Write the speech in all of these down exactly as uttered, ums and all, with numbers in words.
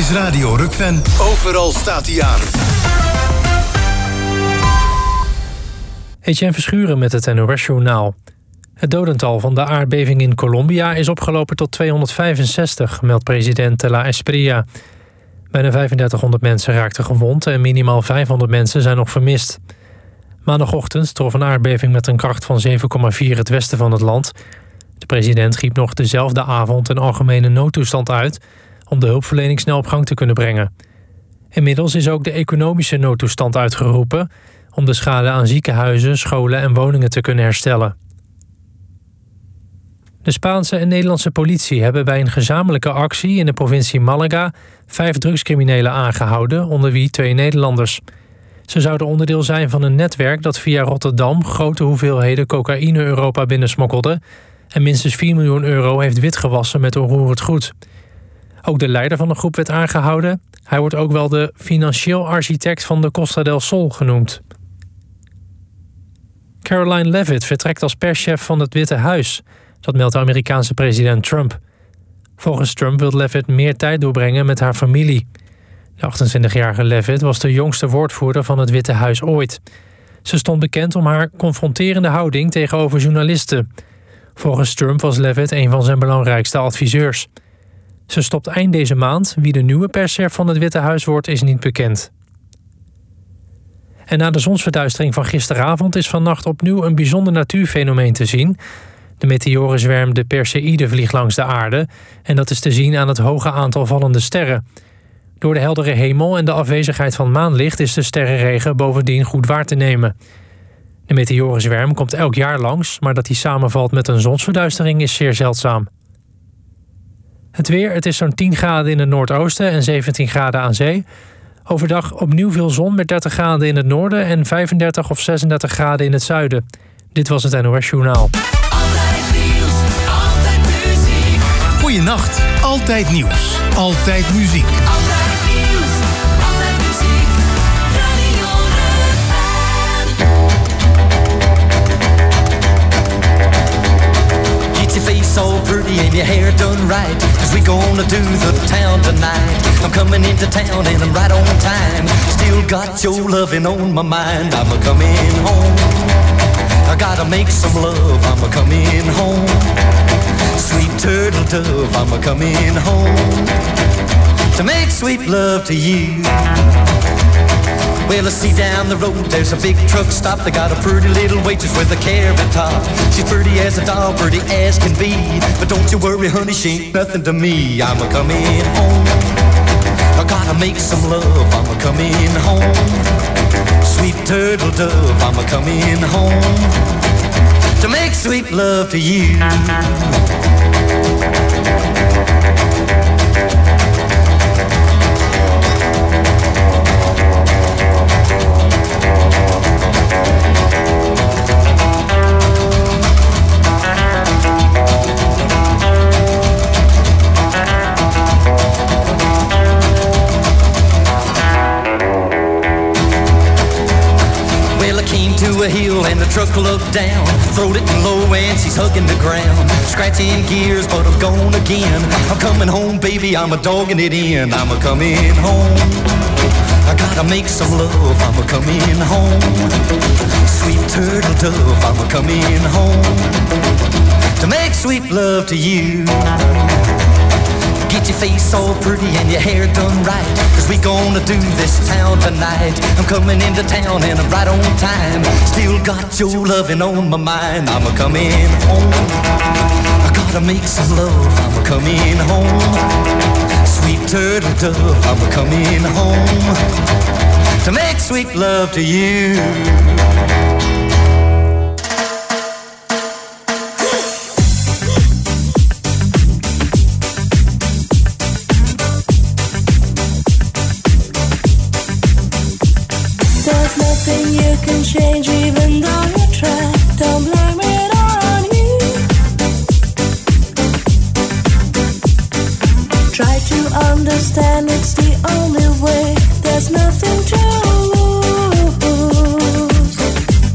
is Radio Rukven. Overal staat hij aan. Etienne Verschuren met het N O S-journaal. Het dodental van de aardbeving in Colombia is opgelopen tot tweehonderdvijfenzestig, meldt president de la Espriella. Bijna vijfendertighonderd mensen raakten gewond en minimaal vijfhonderd mensen zijn nog vermist. Maandagochtend trof een aardbeving met een kracht van zeven komma vier het westen van het land. De president riep nog dezelfde avond een algemene noodtoestand uit om de hulpverlening snel op gang te kunnen brengen. Inmiddels is ook de economische noodtoestand uitgeroepen om de schade aan ziekenhuizen, scholen en woningen te kunnen herstellen. De Spaanse en Nederlandse politie hebben bij een gezamenlijke actie in de provincie Malaga vijf drugscriminelen aangehouden, onder wie twee Nederlanders. Ze zouden onderdeel zijn van een netwerk dat via Rotterdam grote hoeveelheden cocaïne Europa binnensmokkelde en minstens vier miljoen euro heeft witgewassen met onroerend goed. Ook de leider van de groep werd aangehouden. Hij wordt ook wel de financieel architect van de Costa del Sol genoemd. Caroline Leavitt vertrekt als perschef van het Witte Huis. Dat meldt de Amerikaanse president Trump. Volgens Trump wil Leavitt meer tijd doorbrengen met haar familie. De achtentwintigjarige Leavitt was de jongste woordvoerder van het Witte Huis ooit. Ze stond bekend om haar confronterende houding tegenover journalisten. Volgens Trump was Leavitt een van zijn belangrijkste adviseurs. Ze stopt eind deze maand. Wie de nieuwe perschef van het Witte Huis wordt, is niet bekend. En na de zonsverduistering van gisteravond is vannacht opnieuw een bijzonder natuurfenomeen te zien. De meteorenzwerm de Perseïde vliegt langs de aarde en dat is te zien aan het hoge aantal vallende sterren. Door de heldere hemel en de afwezigheid van maanlicht is de sterrenregen bovendien goed waar te nemen. De meteorenzwerm komt elk jaar langs, maar dat die samenvalt met een zonsverduistering is zeer zeldzaam. Het weer, het is zo'n tien graden in het noordoosten en zeventien graden aan zee. Overdag opnieuw veel zon met dertig graden in het noorden en vijfendertig of zesendertig graden in het zuiden. Dit was het N O S-journaal. Altijd nieuws, altijd muziek. Goeienacht, altijd nieuws, altijd muziek. Altijd nieuws, altijd muziek. Radio Rukven. Get your face all pretty and your hair done right, 'cause we gonna do the town tonight. I'm coming into town and I'm right on time. Still got your loving on my mind. I'm a coming home. I gotta make some love, I'm a coming home. Sweet turtle dove, I'm a coming home. To make sweet love to you. Well, I see down the road, there's a big truck stop. They got a pretty little waitress with a carrot top. She's pretty as a doll, pretty as can be. But don't you worry, honey, she ain't nothing to me. I'm a coming home. I gotta make some love, I'm a coming home. Sweet turtle dove, I'm a coming home. To make sweet love to you. To a hill and the truck looked down, throwed it low and she's hugging the ground, scratching gears but I'm gone again. I'm coming home, baby, I'm a dogging it in. I'm a coming home. I gotta make some love, I'm a coming home. Sweet turtle dove, I'm a coming home. To make sweet love to you. Get your face all pretty and your hair done right, 'cause we gonna do this town tonight. I'm coming into town and I'm right on time. Still got your loving on my mind. I'm a coming home. I gotta make some love, I'm a coming home. Sweet turtle dove, I'm a coming home. To make sweet love to you. Change even though you try. Don't blame it on you. Try to understand, it's the only way. There's nothing to lose.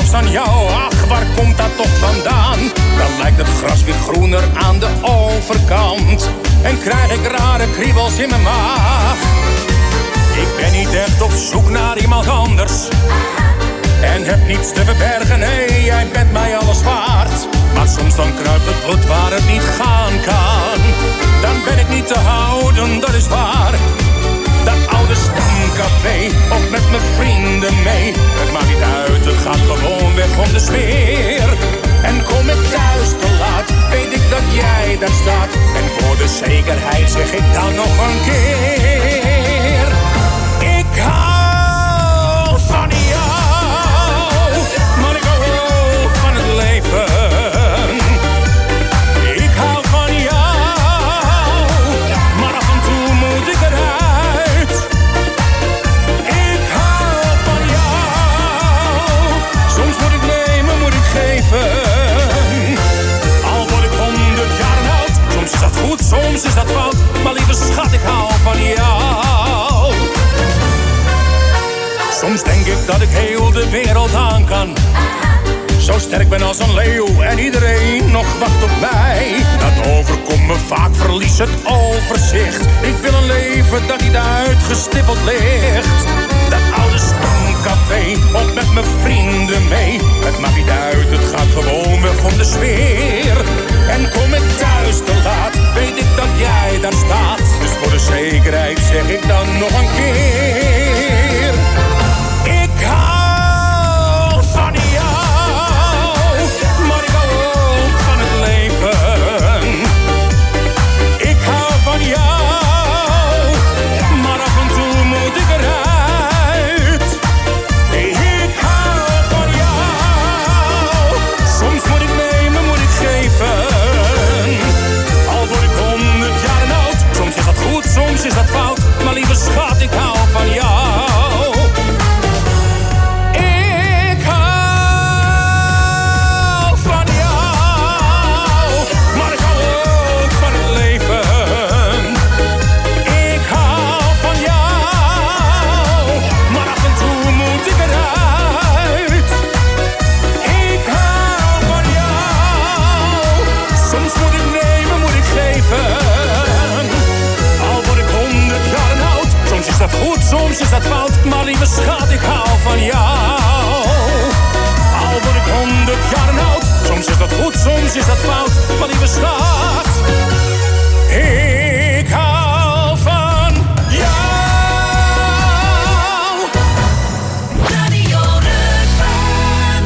zelfs aan jou. Ach, waar komt dat toch vandaan? Dan lijkt het gras weer groener aan de overkant. En krijg ik rare kriebels in mijn maag. Ik ben niet echt op zoek naar iemand anders. En heb niets te verbergen, nee, jij bent mij alles waard. Maar soms dan kruipt het bloed waar het niet gaan kan. Dan ben ik niet te houden, dat is waar. Dat oude stamcafé, of met mijn vrienden mee. Het maakt niet uit, het gaat gewoon weg om de sfeer. En kom ik thuis te laat, weet ik dat jij daar staat. En voor de zekerheid zeg ik dan nog een keer. Ik hou van jou, maar ik hou ook van het leven. Ik hou van jou, maar af en toe moet ik eruit. Ik hou van jou, soms moet ik nemen, moet ik geven. Al word ik honderd jaar oud, soms is dat goed, soms is dat fout. Maar lieve schat, ik hou van jou. Soms denk ik dat ik heel de wereld aan kan. Zo sterk ben als een leeuw en iedereen nog wacht op mij. Dat overkomt me vaak, verlies het overzicht. Ik wil een leven dat niet uitgestippeld ligt. Dat oude stamcafé, op met mijn vrienden mee. Het maakt niet uit, het gaat gewoon weg om de sfeer. En kom ik thuis te laat, weet ik dat jij daar staat. Dus voor de zekerheid zeg ik dan nog een keer. Ik hou van jou, maar ik hou ook van het leven. Ik hou van jou, maar af en toe moet ik eruit. Ik hou van jou, soms moet ik nemen, moet ik geven. Al word ik honderd jaar oud, soms is dat goed, soms is dat fout. Maar lieve schat, ik hou van jou. Goed, soms is dat fout, maar lieve schat, ik hou van jou. Al word ik honderd jaar oud, soms is dat goed, soms is dat fout, maar lieve schat, ik hou van jou. Radio Rukven.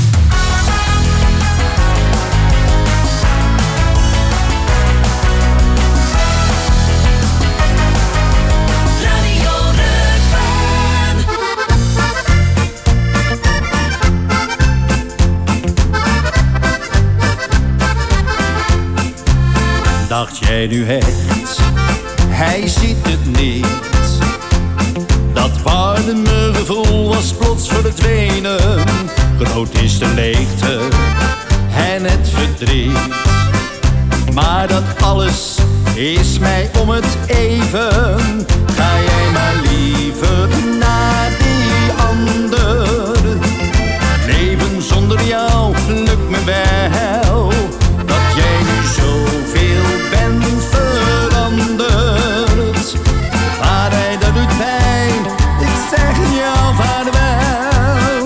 Dacht jij nu echt, hij ziet het niet. Dat warme gevoel was plots verdwenen. Groot is de leegte en het verdriet. Maar dat alles is mij om het even. Ga jij maar liever naar die ander. Leven zonder jou lukt me wel. Dat jij nu zoveel bent veranderd. Maar hij, dat doet pijn, ik zeg jou vaarwel.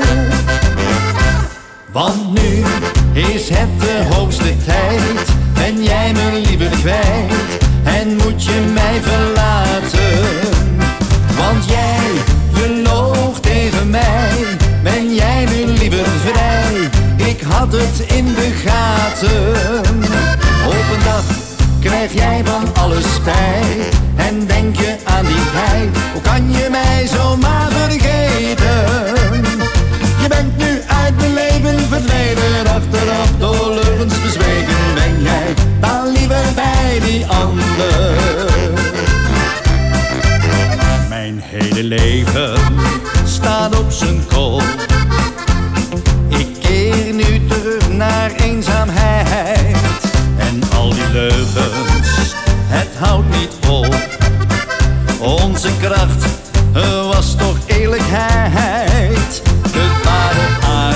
Want nu is het de hoogste tijd. Ben jij me liever kwijt en moet je mij verlaten. Want jij, je loog tegen mij. Ben jij nu liever vrij? Ik had het in de gaten. Op een dag krijg jij van alles spijt. En denk je aan die tijd. Hoe kan je mij zomaar vergeten? Je bent nu uit mijn leven verdwenen. Achteraf door leugens bezweken. Ben jij dan liever bij die ander? Mijn hele leven staat op zijn kop. Ik keer nu terug naar eenzaamheid. En al die leugens, het houdt niet op. Onze kracht was toch eerlijkheid. We waren aardig.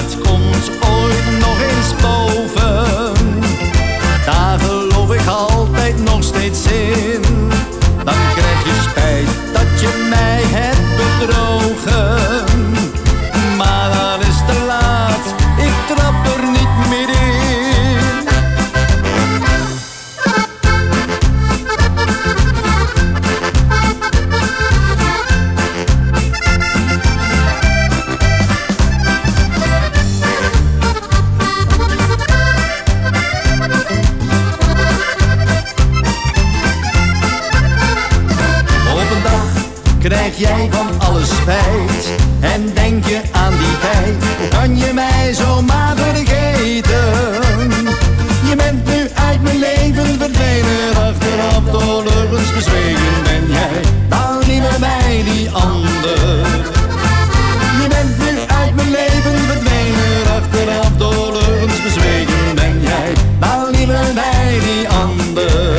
mij zomaar vergeten. Je bent nu uit mijn leven verdwenen, achteraf door leugens bezwegen. Ben jij nou niet meer bij die ander? Je bent nu uit mijn leven verdwenen, achteraf door leugens bezwegen. Ben jij nou niet meer bij die ander?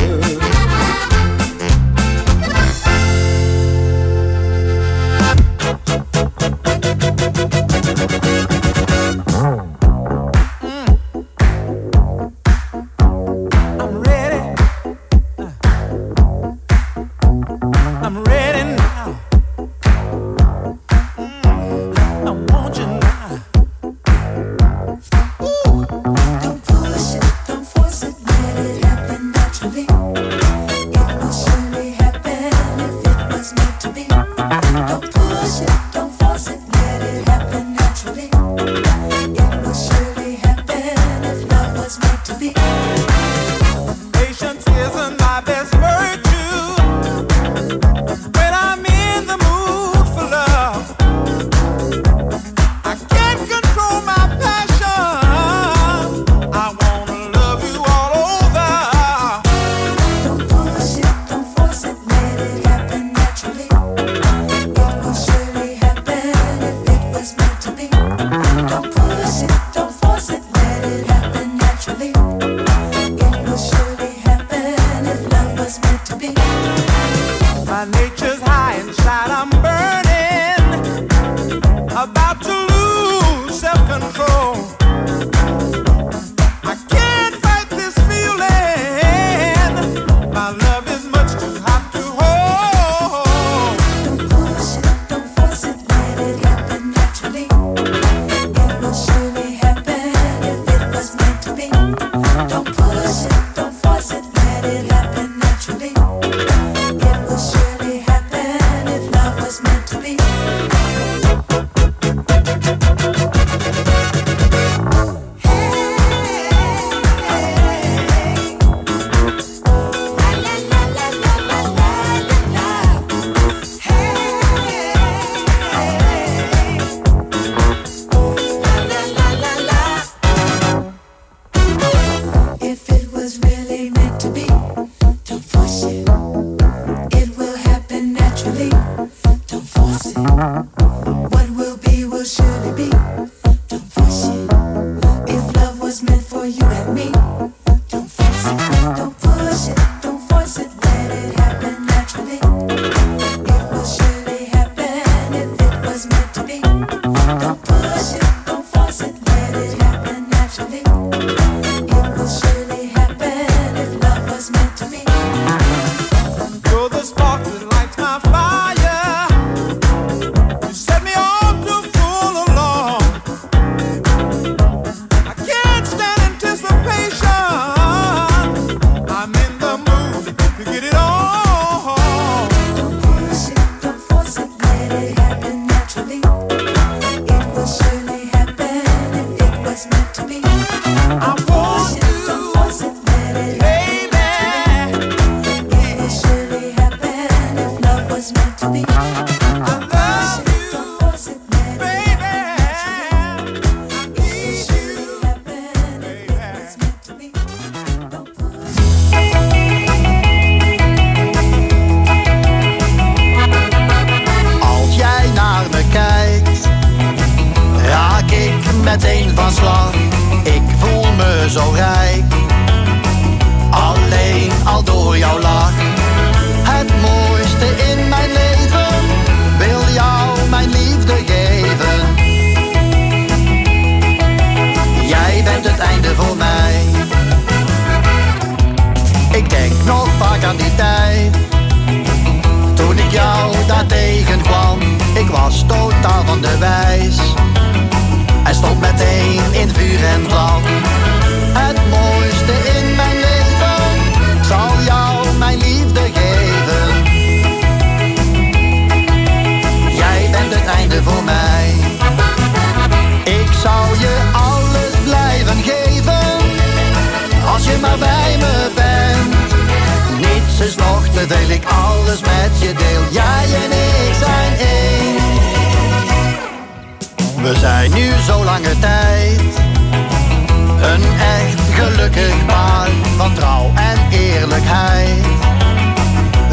terwijl ik alles met je deel. Jij en ik zijn één. We zijn nu zo lange tijd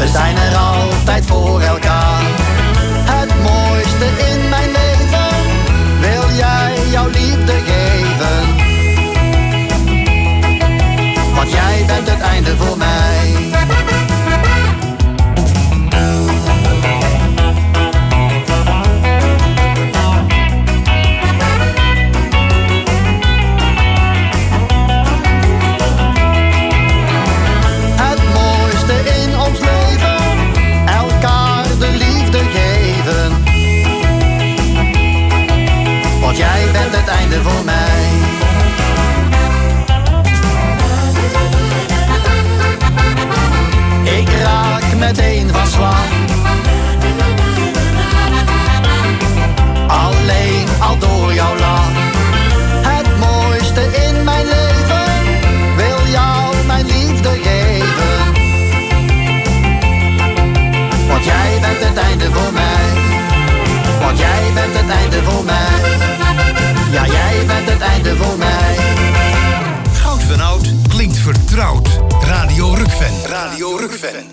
we zijn er altijd voor elkaar. Het mooiste in mijn leven, wil jij jouw liefde geven. Want jij bent het einde voor mij. Want jij bent het einde voor mij. Ik raak meteen van slag. Alleen al door jouw lach. Het mooiste in mijn leven, wil jou mijn liefde geven. Want jij bent het einde voor mij. Want jij bent het einde voor mij. Ja, jij bent het einde voor mij. Goud van Oud klinkt vertrouwd. Radio Rukven. Radio Rukven.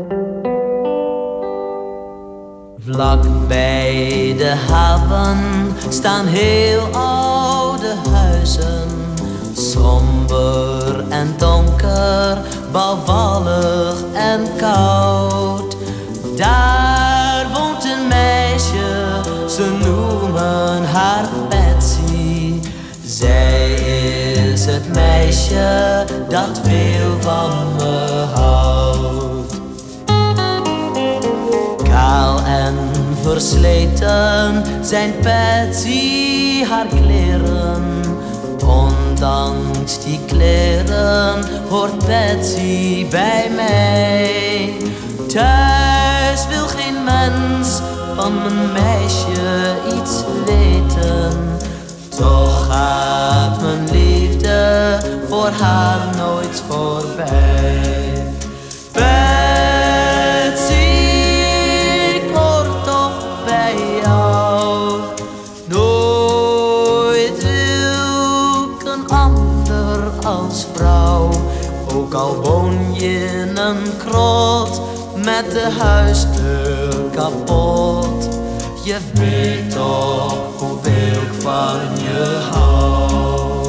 Vlak bij de haven staan heel oude huizen. Somber en donker, bouwvallig en koud. Daar woont een meisje, ze noemen haar Betsy. Zij is het meisje dat veel van me houdt. Kaal en versleten zijn Betsy haar kleren. Ondanks die kleren hoort Betsy bij mij. Thuis wil geen mens van mijn meisje iets weten. Toch gaat mijn liefde voor haar nooit voorbij. Betsy, ik hoor toch bij jou. Nooit wil ik een ander als vrouw. Ook al woon je in een krot met de huisdeur kapot. Je weet toch hoeveel ik van je hou.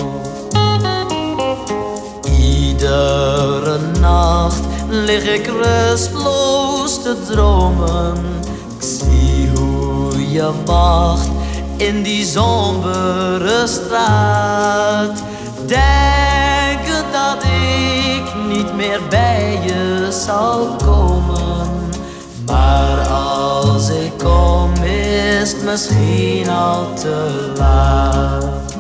Iedere nacht lig ik rustloos te dromen. Ik zie hoe je wacht in die sombere straat. Denken dat ik niet meer bij je zal komen. Maar als ik kom is het misschien al te laat.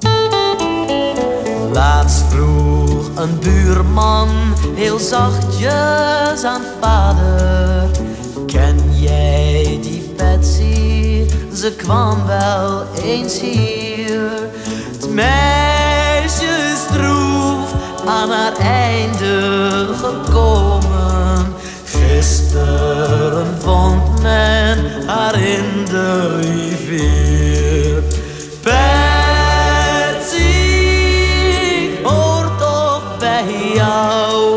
Laatst vroeg een buurman heel zachtjes aan vader: ken jij die Betsy? Ze kwam wel eens hier. Het meisje is droef aan haar einde gekomen. Gisteren vond men haar in de rivier. Betsy, ik hoor toch bij jou.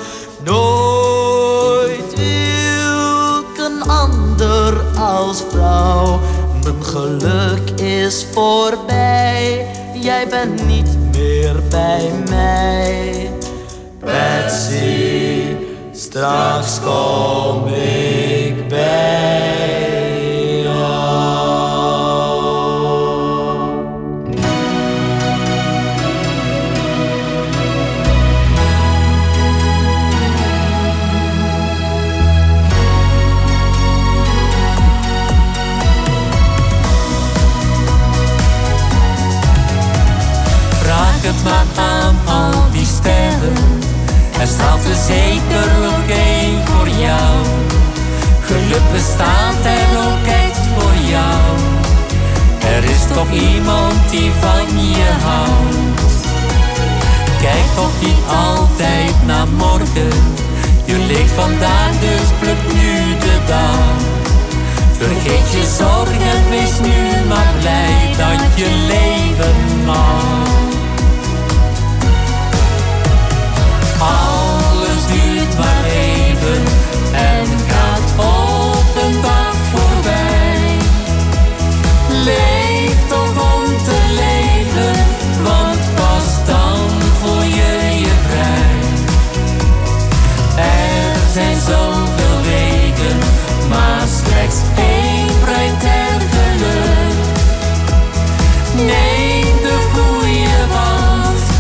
Nooit wil ik een ander als vrouw. Mijn geluk is voorbij, jij bent niet meer bij mij. Betsy, straks kom ik bij jou. Vraag het maar aan al die sterren. Er staat er zeker ook één voor jou. Geluk bestaat er ook echt voor jou. Er is toch iemand die van je houdt. Kijk toch niet altijd naar morgen. Je leeft vandaag, dus pluk nu de dag. Vergeet je zorgen, wees nu maar blij dat je leven mag. Alles duurt maar even en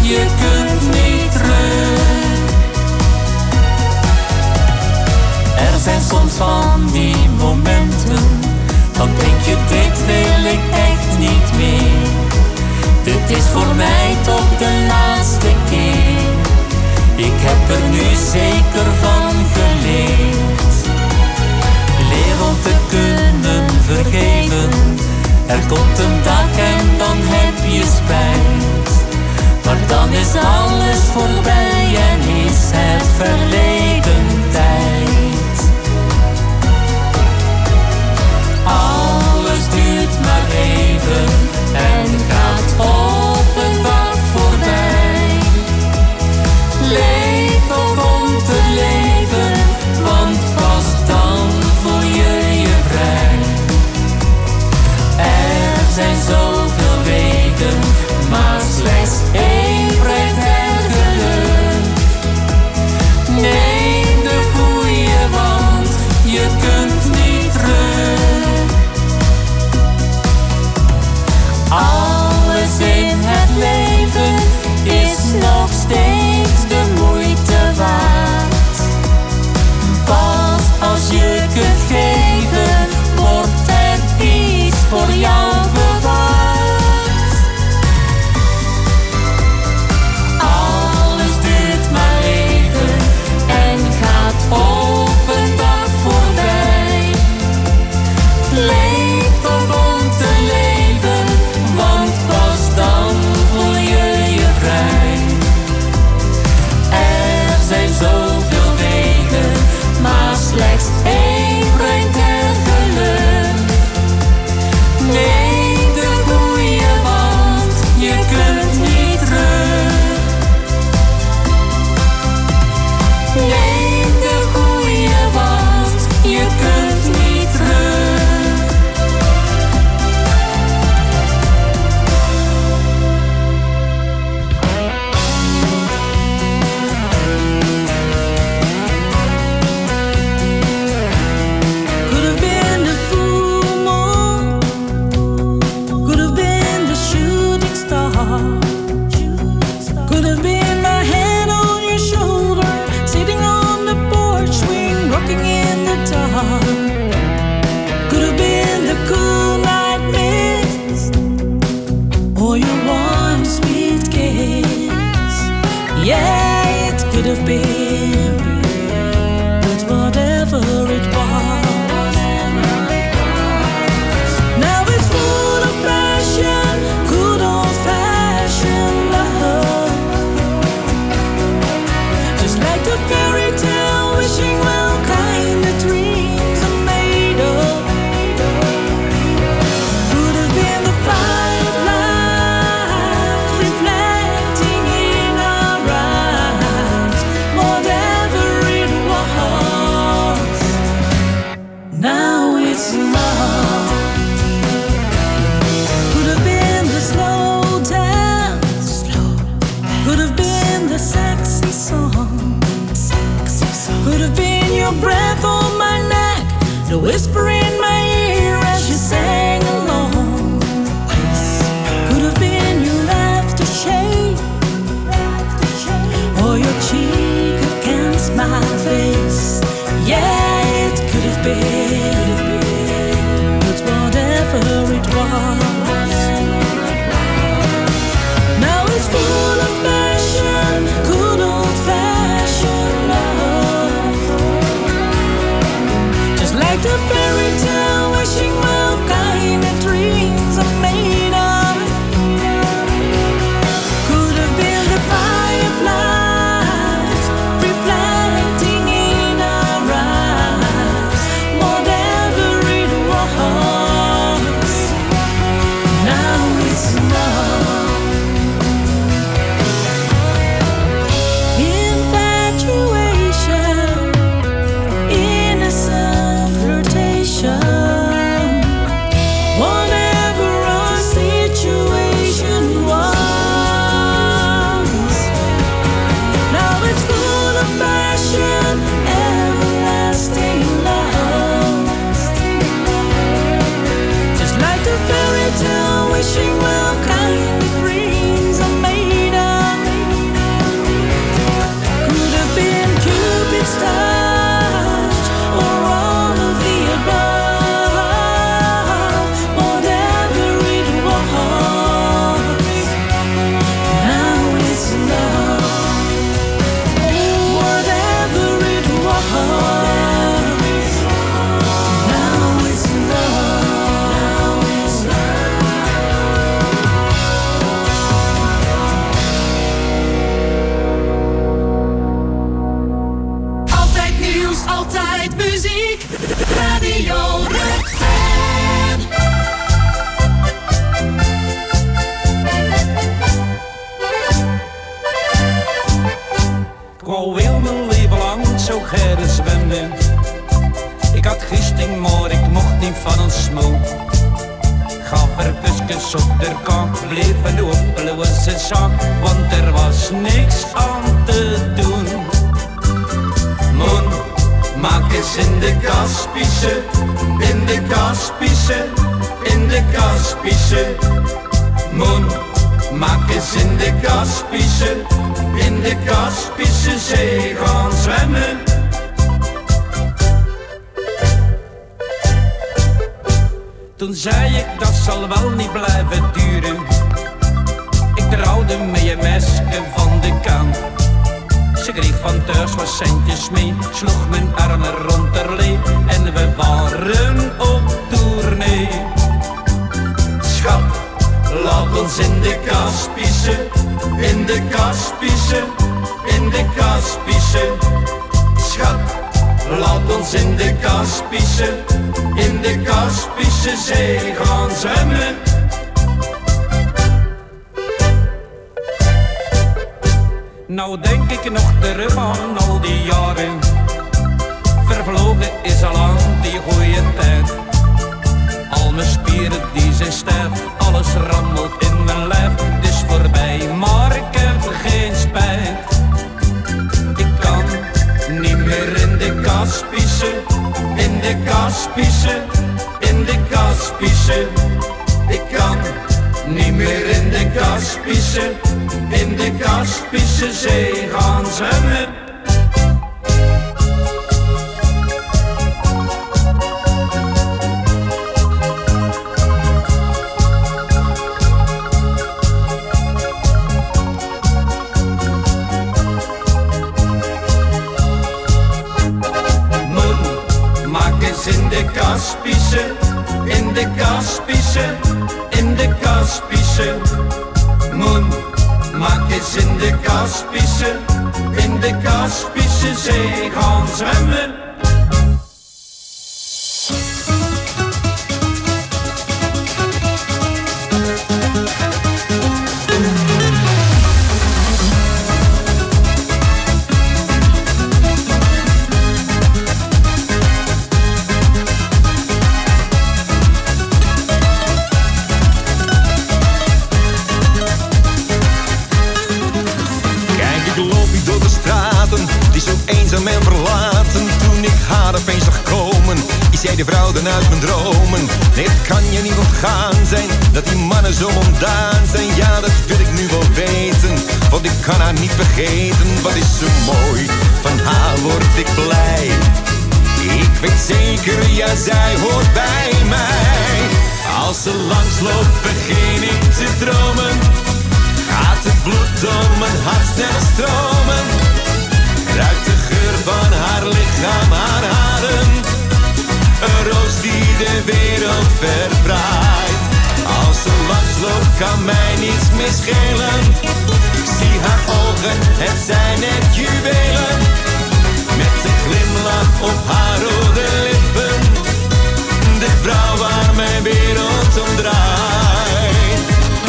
je kunt niet terug. Er zijn soms van die momenten, dan denk je dit wil ik echt niet meer. Dit is voor mij toch de laatste keer. Ik heb er nu zeker van geleerd. Leer om te kunnen vergeven. Er komt een dag en dan heb je spijt. Maar dan is alles voorbij en is het verleden tijd. Alles duurt maar even en gaat op een dag voorbij. Leef ook om te leven, want pas dan voel je je vrij. Er zijn zoveel wegen, maar slechts één brengt er geluk. Neem de goeie, want je kunt niet terug. Alles in het leven is nog steeds de moeite waard. Pas als je kunt geven, wordt er iets voor jou bewaard. Alles duurt maar even en gaat op een dag voorbij. Leef toch om te leven, want pas dan voel je je vrij. Er zijn zoveel wegen, maar slechts één brengt er geluk. Neem de goeie, want je kunt niet terug. Neem de goeie, want je kunt niet terug. Could have been the full moon, could have been the shooting star, could have been my hand on your shoulder, sitting on the porch swing, rocking in the dark. Could have been the cool night mist, or your warm sweet kiss. Yeah, it could have been, but whatever it was. Now it's full of passion, good old-fashioned love. Just like the fairy tale, wishing well kind the dreams are made of. Could have been the firelight reflecting in our eyes. Whatever it was, now it's love. Could have been the slow dance, could have been the sexy song, could have been your breath on my neck, the whisper in my ear as you sang along. Could have been your laughter shade, or your cheek against my face. Yeah, it could have been, but whatever it was, now it's full of passion, good old-fashioned love. Just like the fairy binnen. Ik had gisting, maar ik mocht niet van een smoel. Gaf er kusjes op de kant, bleven lopen was ze zang, want er was niks aan te doen. Moon, maak eens in de Kaspische, in de Kaspische, in de Kaspische. Moon, maak eens in de Kaspische, in de Kaspische Zee gaan zwemmen. Toen zei ik, dat zal wel niet blijven duren. Ik trouwde met je meisje van de kant. Ze kreeg van thuis wat centjes mee, sloeg mijn armen rond haar lee en we waren op tournee. Schat, laat ons in de Kaspische, in de Kaspische, in de Kaspische. Schat, laat ons in de Kaspische, in de Kaspische Zee gaan zwemmen. Nou denk ik nog terug aan al die jaren. Vervlogen is al lang die goeie tijd. Al mijn spieren die zijn stijf, alles rammelt in mijn lijf. Het is voorbij, maar ik heb geen spijt. Ik kan niet meer in de Kaspische, in de Kaspische, in de Kaspische. Ik kan niet meer in de Kaspische, in de Kaspische Zee gaan zwemmen. Moon, maak eens in de Kaspische, in de Kaspische, in de Kaspische. Moon, maak eens in de Kaspische, in de Kaspische Zee gaan zwemmen. Eenzaam en verlaten, toen ik haar opeens zag komen, is jij de vrouw dan uit mijn dromen. Nee, het kan je niet ontgaan zijn, dat die mannen zo mondaan zijn. Ja, dat wil ik nu wel weten, want ik kan haar niet vergeten. Wat is ze mooi, van haar word ik blij. Ik weet zeker, ja, zij hoort bij mij. Als ze langsloopt, begin ik te dromen. Gaat het bloed door mijn hart snel stromen. Ruikt de geur van haar lichaam, haar haren. Een roos die de wereld verdraait. Als ze langsloopt kan mij niets meer schelen. Ik zie haar ogen, het zijn net juwelen. Met een glimlach op haar rode lippen. De vrouw waar mijn wereld om draait.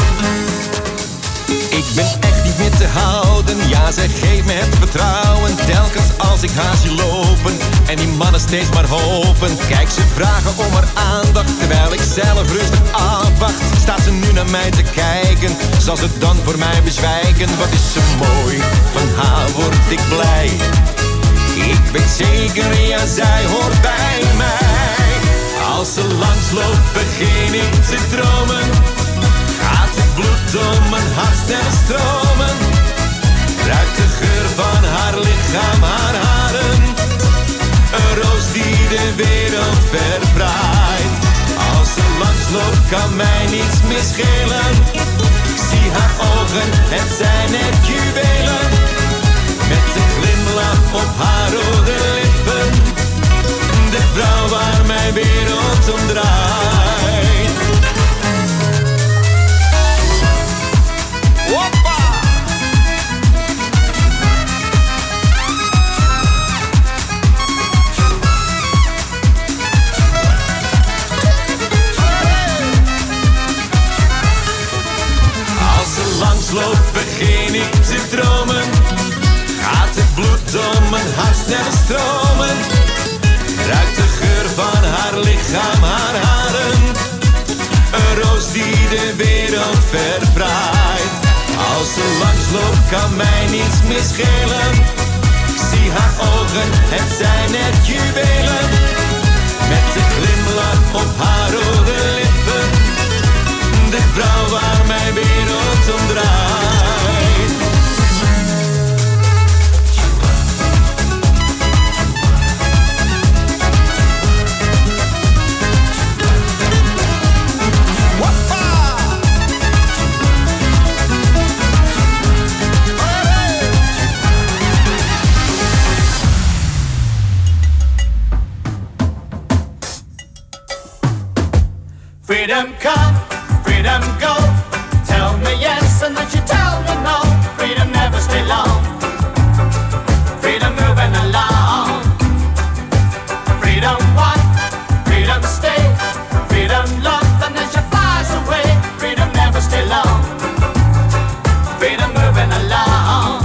Ik ben echt niet meer te houden, ja, zij geeft me het vertrouwen. Telkens als ik haar zie lopen en die mannen steeds maar hopen. Kijk, ze vragen om haar aandacht, terwijl ik zelf rustig afwacht. Staat ze nu naar mij te kijken, zal ze dan voor mij bezwijken. Wat is ze mooi, van haar word ik blij. Ik weet zeker, ja, zij hoort bij mij. Als ze langsloopt, begin ik te dromen. Gaat het bloed door mijn hart snel stromen. Ruikt de geur van haar lichaam, haar haren. Een roos die de wereld verdraait. Als ze langsloopt kan mij niets meer schelen. Ik zie haar ogen, het zijn net juwelen. Met een glimlach op haar rode lippen. De vrouw waar mijn wereld om draait. Hoppa! Als ze langsloopt begin ik te dromen. Gaat het bloed door mijn hart snel stromen. draait. Als ze langsloopt kan mij niets meer schelen. Ik zie haar ogen, het zijn net juwelen. Met de glimlach op haar rode lippen. De vrouw waar mijn wereld om draait. Freedom come, freedom go. Tell me yes and then you tell me no. Freedom never stay long. Freedom moving along. Freedom one, freedom stay. Freedom love and then she flies away. Freedom never stay long. Freedom moving along.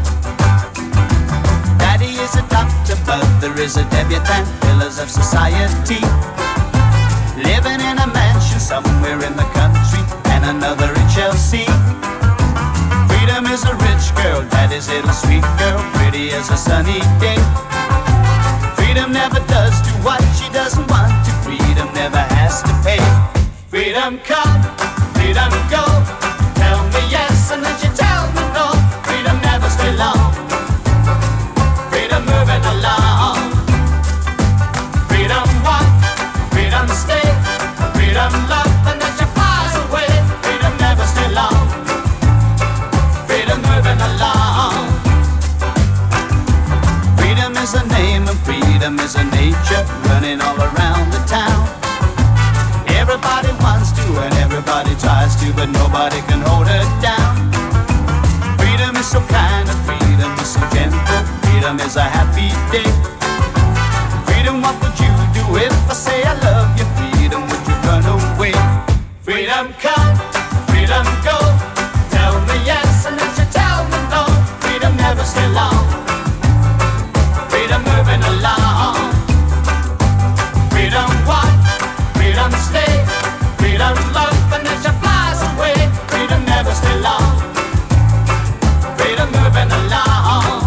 Daddy is a doctor, mother is a debutante. Pillars of society. Living in a mansion somewhere in the country and another in Chelsea. Freedom is a rich girl, that is little sweet girl, pretty as a sunny day. Freedom never does do what she doesn't want to. Freedom never has to pay. Freedom come, freedom go. Tell me yes and then you tell me no. Freedom never stay long. Freedom moving along. Freedom one, freedom stay. Freedom love and then she flies away. Freedom never stay long. Freedom moving along. Freedom is a name and freedom is a nature running all around the town. Everybody wants to and everybody tries to, but nobody can hold her down. Freedom is so kind and freedom is so gentle. Freedom is a happy day. Freedom, what would you do if I say I love you? Freedom, would you run away? Freedom come, freedom go. Tell me yes and then you tell me no. Freedom never stay long. Freedom moving along. Freedom one, freedom stay. Freedom love and then she flies away. Freedom never stay long. Freedom moving along.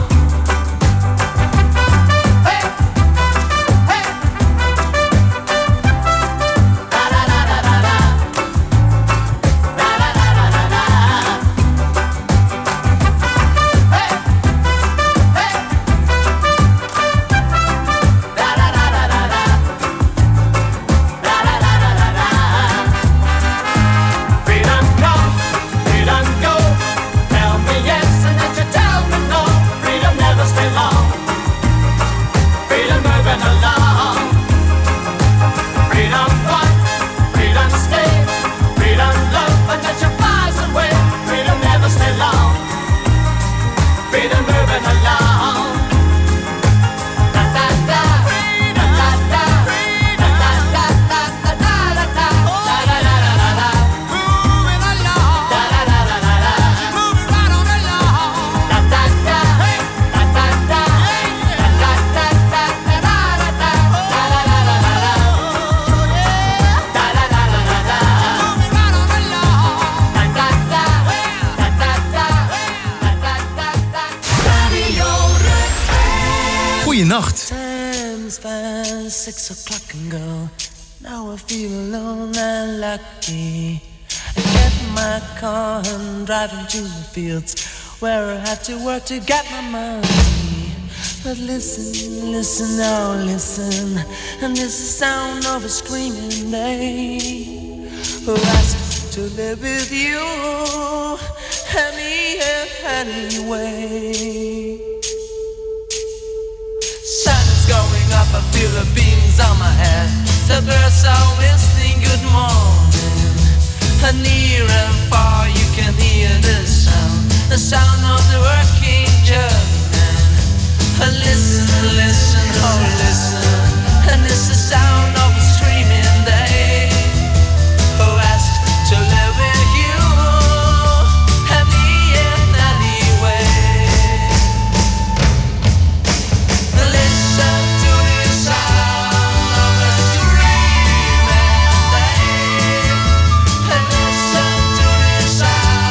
Goeienacht. Time's fine, six o'clock and go. Now I feel alone and lucky. I get in my car and drive into the fields where I have to work to get my money. But listen, listen, now listen, and this is the sound of a screaming day who asks to live with you any anyway. Sun is going up, I feel the beams on my head. The birds are whistling good morning. And near and far you can hear the sound, the sound of the working German. And listen, listen, oh listen, and it's the sound of a screaming day who asks to live with you and me in any way. Listen to the sound of a screaming day, and listen to the sound.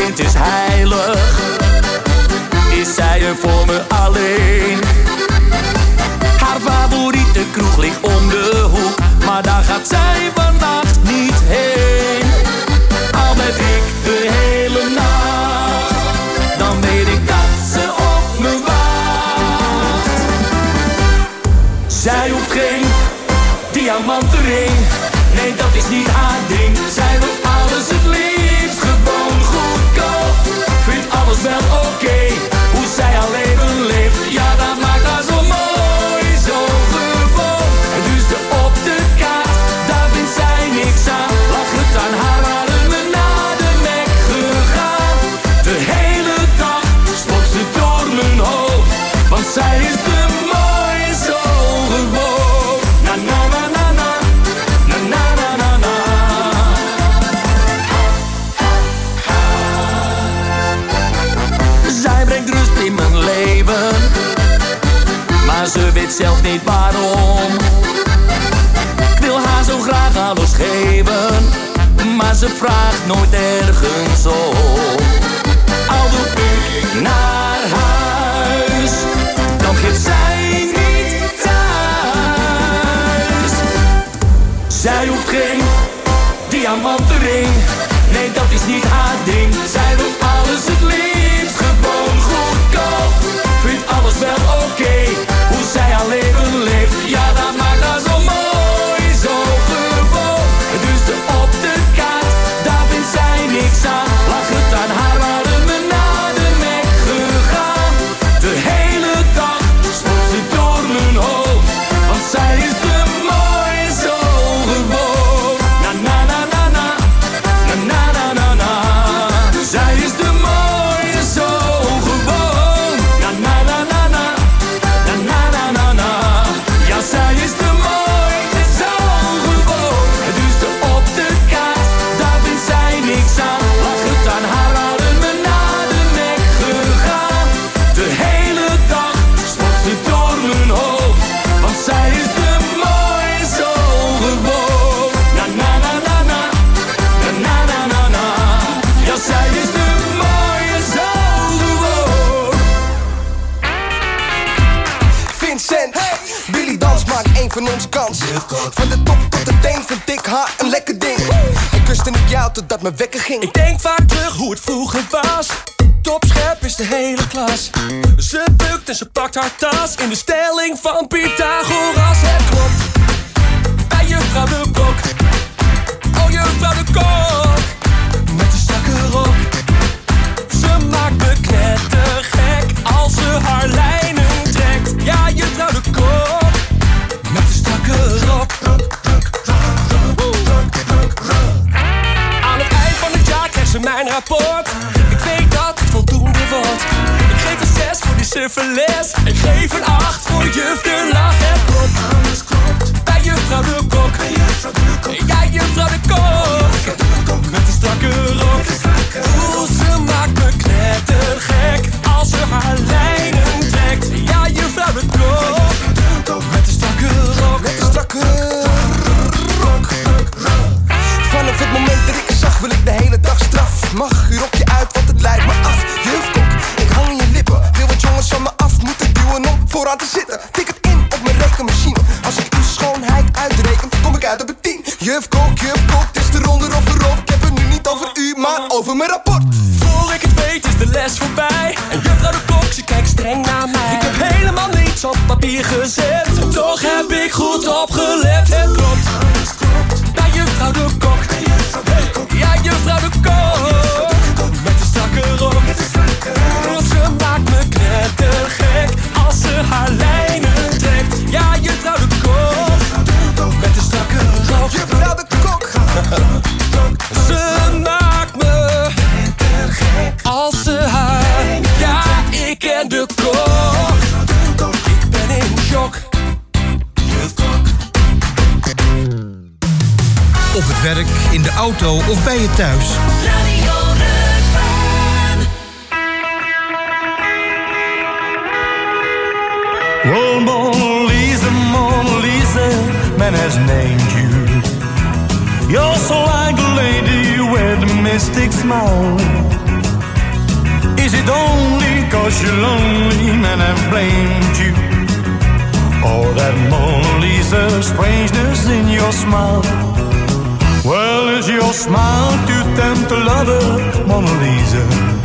moment is heilig. Is zij er voor me alleen? Haar favoriete kroeg ligt om de hoek, maar daar gaat zij vannacht niet heen. Al blijf ik de hele nacht, dan weet ik dat ze op me wacht. Zij hoeft geen diamanten ring, nee dat is niet haar ding. Zij wil alles het liefst gewoon goedkoop. Vindt alles wel oké, okay. Hoe zij haar leven leeft, ja dat maakt haar zo mooi, zo gewoon. En dus de op de kaart, daar vindt zij niks aan. Lach het aan haar, hadden we naar de nek gegaan. De hele dag spookt ze door mijn hoofd, want zij is te mooi, zo gewoon. Na na na na na, na na na na na. Zij brengt rust in mijn leven, maar ze weet zelf niet waarom. Ik wil haar zo graag alles geven, maar ze vraagt nooit ergens om. Al doe ik naar huis, dan geeft zij niet thuis. Zij hoeft geen diamanten ring, nee dat is niet haar ding. Zij wil alles het liefst gewoon goedkoop. Vindt alles wel oké, okay. Hoe zij haar leven leeft, ja dat maakt haar zo mooi, zo gewoon. Dus de op de kaart, daar vindt zij niks aan. Lach het aan haar, waren we naar de nek gegaan. De hele dag spookt ze door mijn hoofd, want zij is te mooi, zo gewoon. Na na na na na, na na na na na. Zij is te mooi, zo gewoon. Na na na na na, na na na na na. Ja, zij is te mooi, zo gewoon. Dus de op de kaart, daar vindt zij niks aan. Lach het aan haar, hadden we naar de nek gegaan. De hele dag spookt ze door mijn hoofd, want zij is te mooi, zo gewoon. Na na na na na, na na na na na. Ja, zij is te mooi, zo gewoon. Vincent, Billy Dans maakt één van ons kans. Van de top tot de teen vind ik haar een lekker ding. En kuste ik jou totdat mijn wekker ging. Ik denk vaak terug hoe het vroeger was. Topscherp is de hele klas. Ze bukt en ze pakt haar tas in de stelling van Pythagoras. Het klopt, bij juffrouw de Kok. Oh juffrouw de Kok, met de strakke rok. Ze maakt me knettergek als ze haar lijnen trekt. Ja juffrouw de Kok, met de strakke rok. Aan het eind van het jaar krijgt ze mijn rapport. Ik weet dat het voldoende wordt. Ik geef een zes voor die suffe les. Ik geef een acht voor juf de lach. Het klopt, alles klopt, bij juffrouw de Kok. Ja juffrouw de Kok, met de strakke rok. Oeh, ze maakt me knettergek als ze haar lijnen trekt. Ja juffrouw de Kok, met de strakke rok. Met de strakke rok. Vanaf het moment dat ik je zag wil ik de hele dag straf. Mag je rokje uit, want het leidt me af. Juf Kok, ik hang in je lippen. Wil wat jongens van me af moeten duwen om vooraan te zitten. Tik het in op mijn rekenmachine. Als ik uw schoonheid uitreken, kom ik uit op een tien. Juf Kok, juf Kok, het is de ronde of erop. Ik heb het nu niet over u, maar over mijn rapport. Voor ik het weet is de les voorbij. En juffrouw de Kok, ze kijkt streng naar mij. Ik heb helemaal niets op papier gezet. Toch heb ik goed opgelet. Het klopt, bij juffrouw de Kok. Ja juffrouw de Kok, met de strakke rok. Ze maakt me knettergek als ze haar lijnen trekt. Ja juffrouw de Kok, met de strakke rok. Juffrouw de Kok, ze maakt me knettergek als ze haar. Ja, ik ken de Kok. Ik ben in shock. Op het werk, in de auto of bij je thuis. Radio Rukven. Well, Mona Lisa, Mona Lisa, man has named you. You're so like a lady with a mystic smile. Is it only cause you're lonely men have blamed you? Or that Mona Lisa strangeness in your smile? Well, is your smile too tempt a lover, Mona Lisa?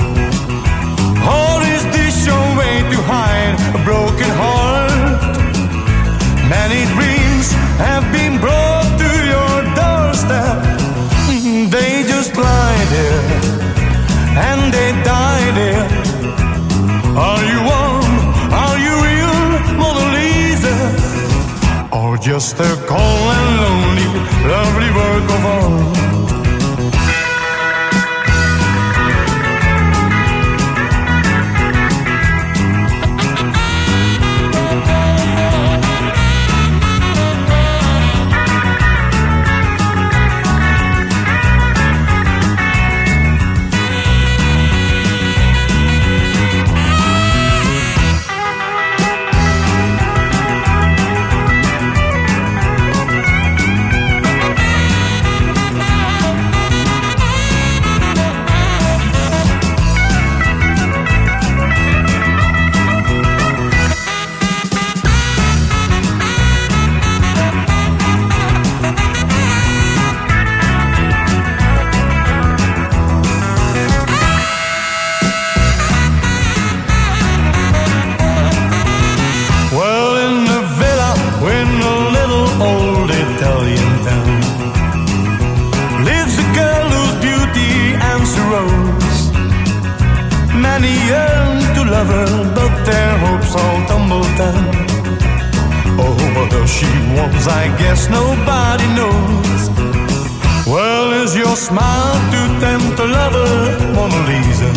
Or is this your way to hide a broken heart? Many dreams have been brought to your doorstep. They just lie there and they die there. Are you warm? Are you real, Mona Lisa? Or just a cold and lonely, lovely work of art? I guess nobody knows. Well, is your smile to tempt a lover, Mona Lisa?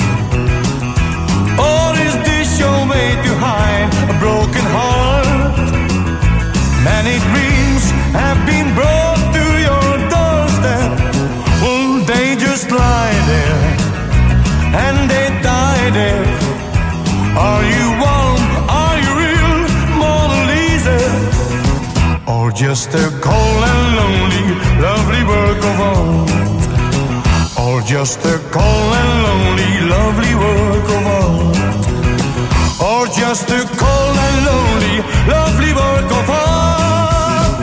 Or is this your way to hide a broken heart? Many dreams have been brought to your doorstep. Well, they just lie there and they die there. Are you warm? Are you real, Mona Lisa? Or just a cold and lonely, lovely work of art? Or just a cold and lonely, lovely work of art? Or just a cold and lonely, lovely work of art?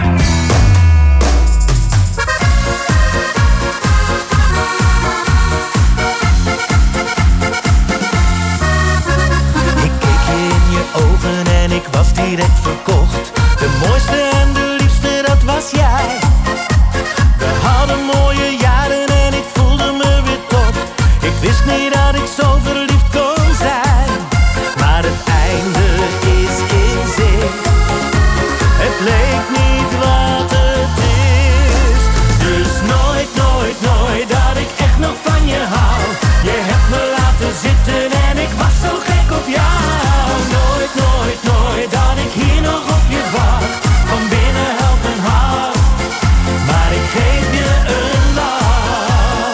Ik keek je in je ogen en ik was direct verkocht. De mooiste en de liefste, dat was jij. We hadden mooie jaren en ik voelde me weer top. Ik wist niet dat ik zo verliefd kon zijn. Maar het einde is in zicht. Het leek niet wat het is. Dus nooit, nooit, nooit dat ik echt nog van je hou. Je hebt me laten zitten en ik was zo gek op jou. Nooit, nooit, nooit dat ik hier nog op je wacht. Van binnen helpt een hart, maar ik geef je een lach.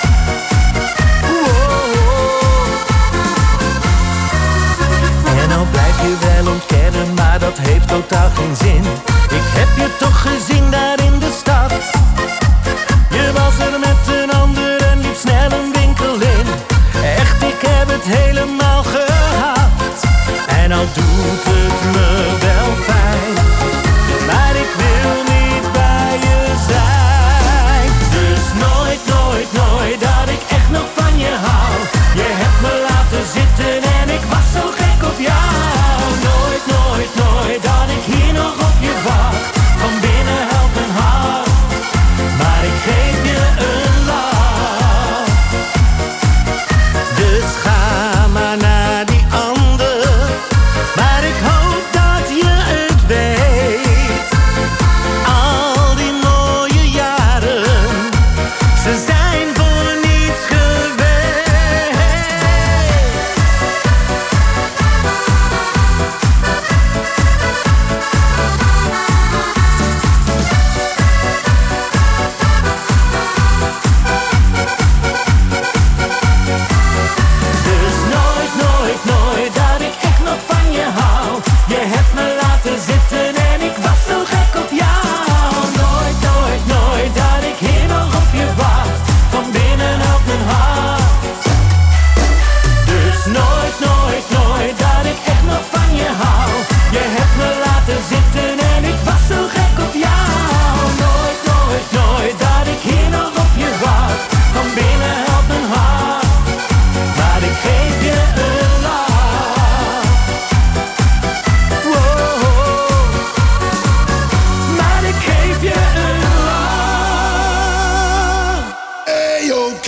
Wow. En nou blijf je wel ontkennen, maar dat heeft totaal geen zin. Ik heb je toch gezien daar in de stad. Je was er met een ander en liep snel een winkel in. Echt, ik heb het helemaal gehad. En al doet het me wel pijn, maar ik wil niet bij je zijn. Dus nooit, nooit, nooit dat ik echt nog van je hou. Je hebt me laten zitten en ik was zo gek op jou. Nooit, nooit, nooit dat ik hier nog op je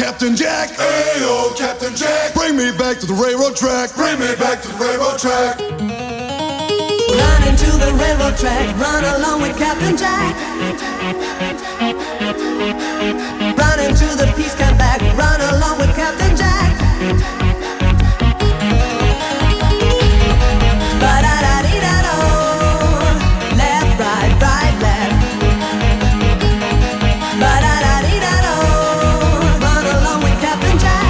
Captain Jack. Ayo, Captain Jack. Bring me back to the railroad track. Bring me back to the railroad track. Run into the railroad track. Run along with Captain Jack. Run into the peace camp back. Run along with Captain Jack. Ba-da-da-dee-da-do. Left, right, right, left. Ba-da-da-dee-da-do. Run along with Captain Jack.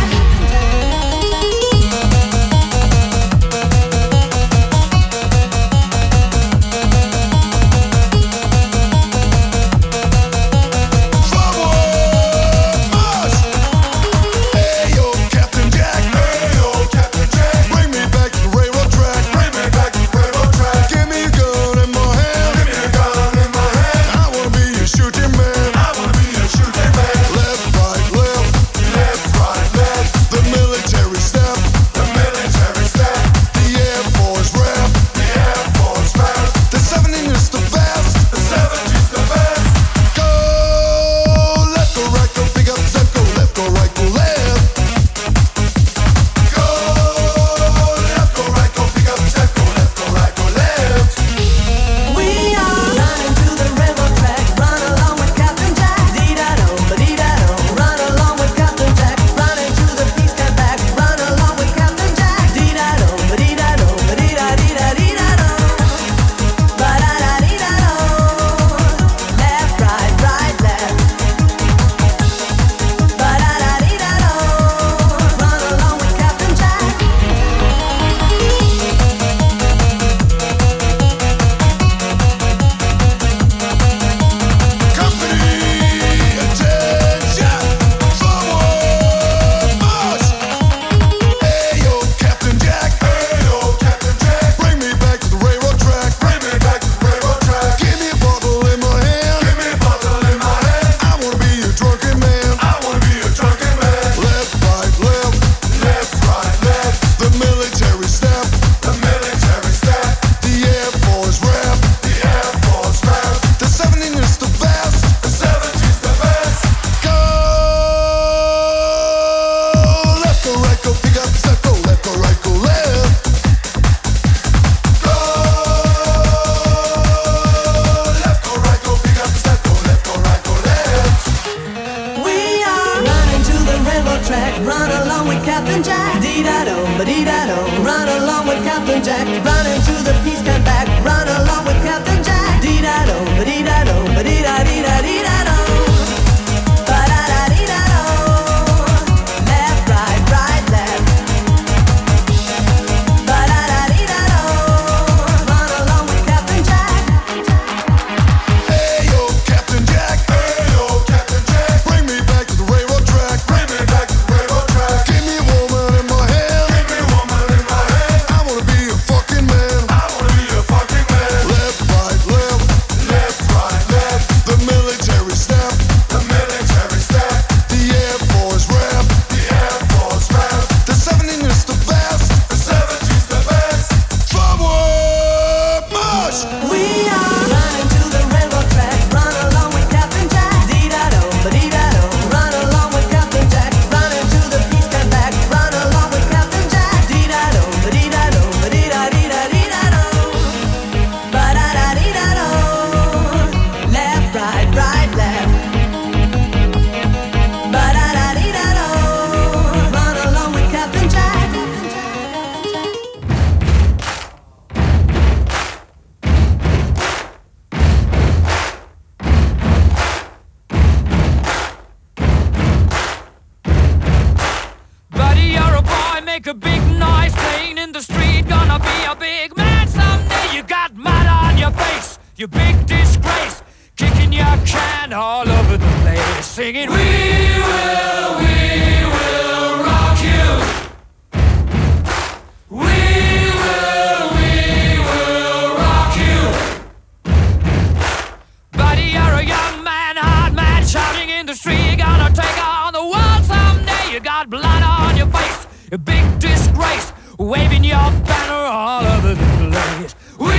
Waving your banner all over the place. We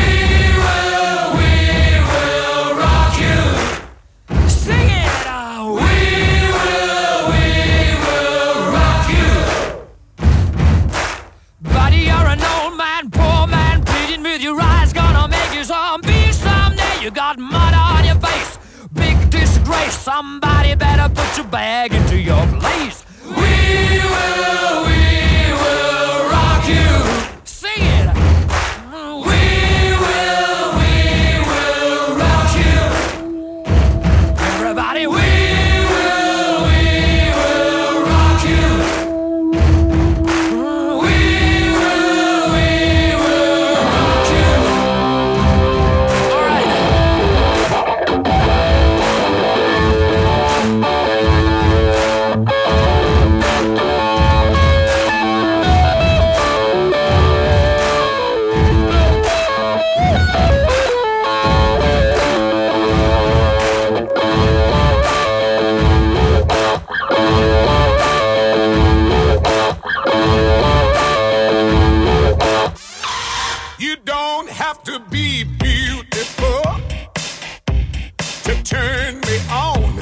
will, we will rock you. Sing it out. We will, we will You got mud on your face, big disgrace. Somebody better put your bag into your place. We will, we will rock you. Sing it. We will, we will rock you. Everybody, we will, we will rock you. We will, we will rock you. All right. You don't have to be beautiful to turn me on.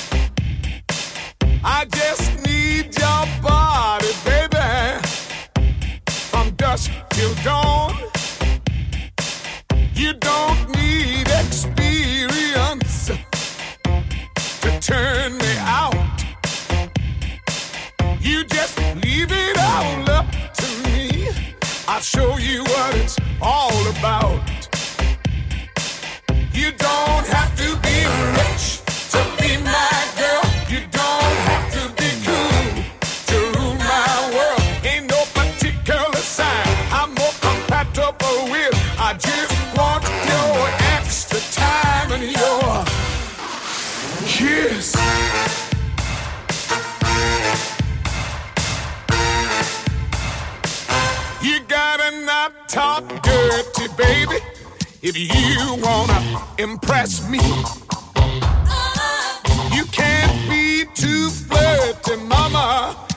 I just need your body, baby, from dusk till dawn. You don't need experience to turn me out. You just leave it all up to me. I'll show you what it's all about. You don't have to be rich to be my girl. You don't have to be cool to rule my world. Ain't no particular sign I'm more compatible with. I just want your extra time and your kiss. You gotta not talk dirty, baby, if you wanna impress me. You can't be too flirty, mama.